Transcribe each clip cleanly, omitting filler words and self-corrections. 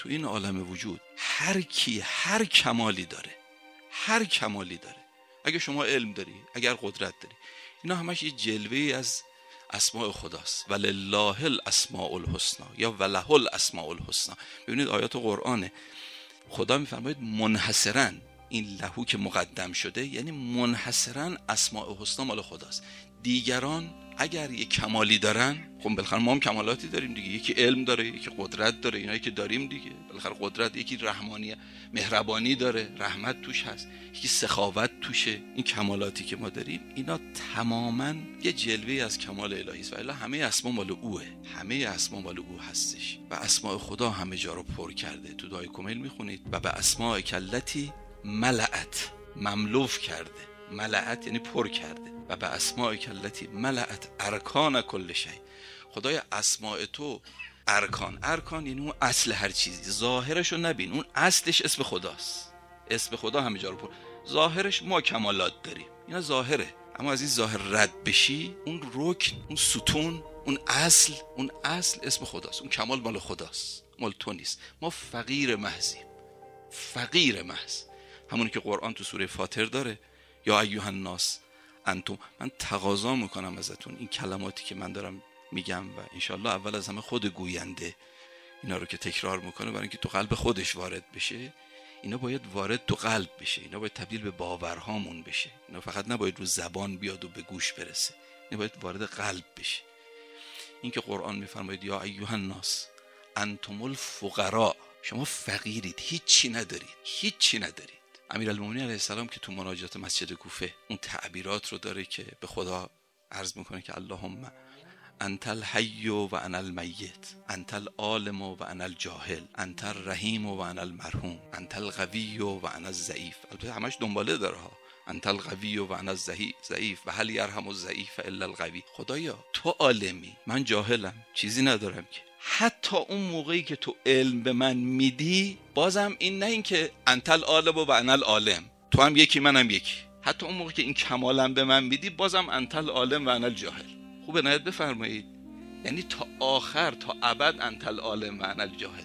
تو این عالم وجود هر کی هر کمالی داره، اگه شما علم داری، اگر قدرت داری، اینا همش یه جلوه‌ای از اسماء خداست. ولله الاسماء الحسنا یا وله الاسماء الحسنا. ببینید آیات قرآنه، خدا میفرماید منحصراً این لهو که مقدم شده یعنی منحصراً اسماء حسنا مال خداست. دیگران اگر یک کمالی دارن، خب بالاخره ما هم کمالاتی داریم دیگه، یکی علم داره، یکی قدرت داره، اینایی که داریم دیگه. بالاخره قدرت یکی رحمانی مهربانی داره، رحمت توش هست، یکی سخاوت توشه. این کمالاتی که ما داریم اینا تماما یه جلوه از کمال الهی است و الا همه اسما مال اوه، همه اسما مال او هستش و اسماء خدا همه جا رو پر کرده. تو دعای کمیل میخونید و به اسماء کلتی ملأت، مملوف کرده، ملأت یعنی پر کرده، و به اسماء کلتی ملأت ارکان کل شی. خدای اسماء تو ارکان یعنی اون اصل هر چیزی. ظاهرش رو نبین، اون اصلش اسم خداست. اسم خدا همه جا رو پر. ظاهرش ما کمالات داریم، اینا ظاهره، اما از این ظاهر رد بشی، اون رکن، اون ستون، اون اصل اسم خداست. اون کمال مال خداست، مال تو نیست. ما فقیر محضیم، فقیر محض. همونی که قرآن تو سوره فاطر داره، یا ایها الناس انتم. من تقاضا میکنم ازتون این کلماتی که من دارم میگم و انشالله اول از همه خود گوینده اینا رو که تکرار میکنه برای اینکه تو قلب خودش وارد بشه، اینا باید وارد تو قلب بشه، اینا باید تبدیل به باورهامون بشه، اینا فقط نباید رو زبان بیاد و به گوش برسه، اینا باید وارد قلب بشه. این که قرآن میفرماید یا ایها الناس انتم الفقراء، شما فقیرید، هیچی ندارید. امیرالمومنین علیه السلام که تو مناجات مسجد کوفه اون تعبیرات رو داره که به خدا عرض میکنه که اللهم انت الحی و انا المیت، انت العالم و انا الجاهل، انت الرحیم و انا المرحوم، انت القوی و انا الضعیف. البته همش دنباله داره ها، انت القوی و انا الضعیف و هل یرحم الضعیف الا القوی. خدایا تو عالمی، من جاهلم، چیزی ندارم که. حتی اون موقعی که تو علم به من میدی بازم این نه این که انت العالم و انا العالم، تو هم یکی منم یکی. حتی اون موقعی که این کمالم به من میدی بازم انت العالم و انا الجاهل. خوب عنایت بفرمایید، یعنی تا آخر، تا ابد انت العالم و انا الجاهل.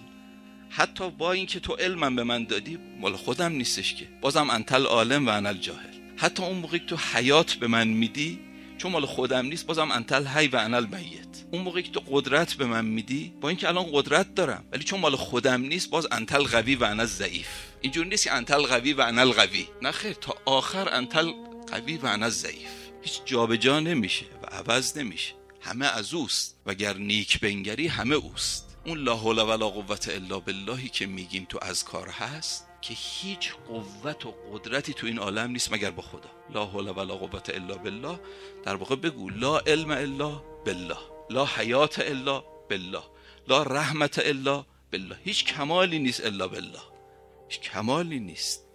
حتی با این که تو علمم به من دادی مال خودم نیستش که، بازم انت العالم و انا الجاهل. حتی اون موقعی که تو حیات به من میدی چون مال خودم نیست بازم انت الحی و انا المیت. اون موقعی که تو قدرت به من میدی با اینکه الان قدرت دارم ولی چون مال خودم نیست باز انت القوی و انا الضعیف. اینجوری نیست که انت القوی و انا القوی، نه خیر، تا آخر انت القوی و انا الضعیف. هیچ جابجا نمیشه و عوض نمیشه، همه از اوست وگر نیک بنگری همه اوست. اون لا حول ولا قوة الا باللهی که میگیم تو اذکار هست که هیچ قوت و قدرتی تو این عالم نیست مگر با خدا. لا حول ولا قوة الا بالله، در واقع بگو لا علم الا بالله، لا حیات الا بالله، لا رحمت الا بالله. هیچ کمالی نیست الا بالله، هیچ کمالی نیست.